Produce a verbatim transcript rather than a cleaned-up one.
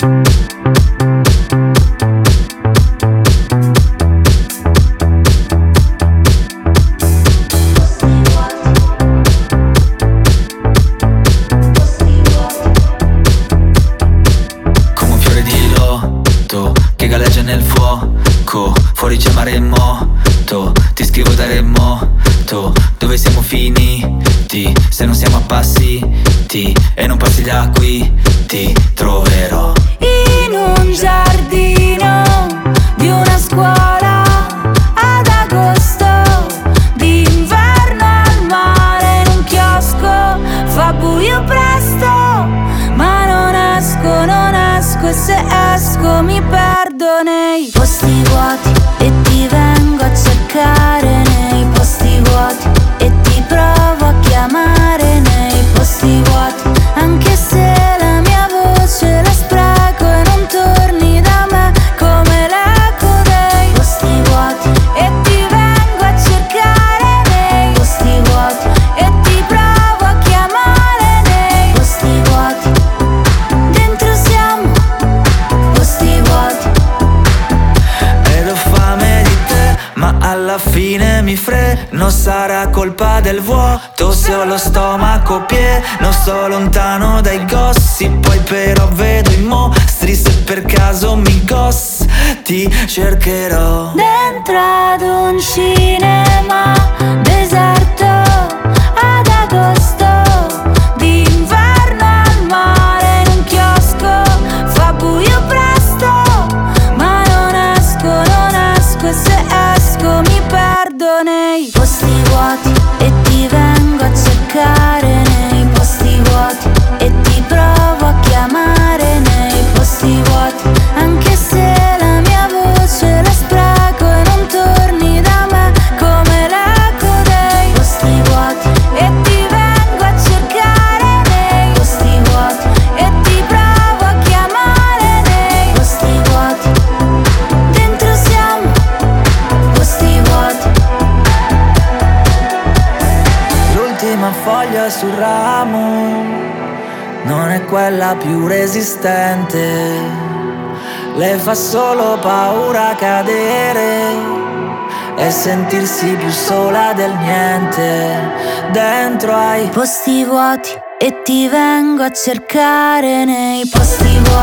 Fuori c'è maremoto, ti scrivo da remoto. Dove siamo finiti? Se non siamo appassiti e non passi da qui, ti troverò in un giardino di una scuola ad agosto, d'inverno al mare, in un chiosco. Fa buio presto, ma non esco, non esco, e se esco mi perdo nei posti vuoti e ti vengo a cercare nei posti vuoti e ti provo a chiamare nei posti vuoti, anche se la mia voce la spreco e non torni da me come l'eco dei posti vuoti e ti vengo a cercare nei posti vuoti e ti provo a chiamare nei posti vuoti. Dentro siamo posti vuoti ed ho fame di te, ma alla fine mi freno. Sarà colpa del vuoto se ho lo stomaco pieno. Sto lontano dai gossip, poi però vedo i mostri. Se per caso mi ghost ti cercherò dentro ad un cinema deserto ad agosto, d'inverno al mare, in un chiosco. Fa buio presto, ma non esco, non esco, e se esco mi perdo nei posti vuoti e ti vengo a cercare nei posti vuoti e ti provo a chiamare nei posti vuoti, anche se la mia voce la spreco e non torni da me come l'eco dei posti vuoti e ti vengo a cercare nei posti vuoti e ti provo a chiamare nei posti vuoti. Dentro siamo posti vuoti. L'ultima foglia sul ramo non è quella più resistente, le fa solo paura cadere e sentirsi più sola del niente. Dentro ai posti vuoti e ti vengo a cercare nei posti vuoti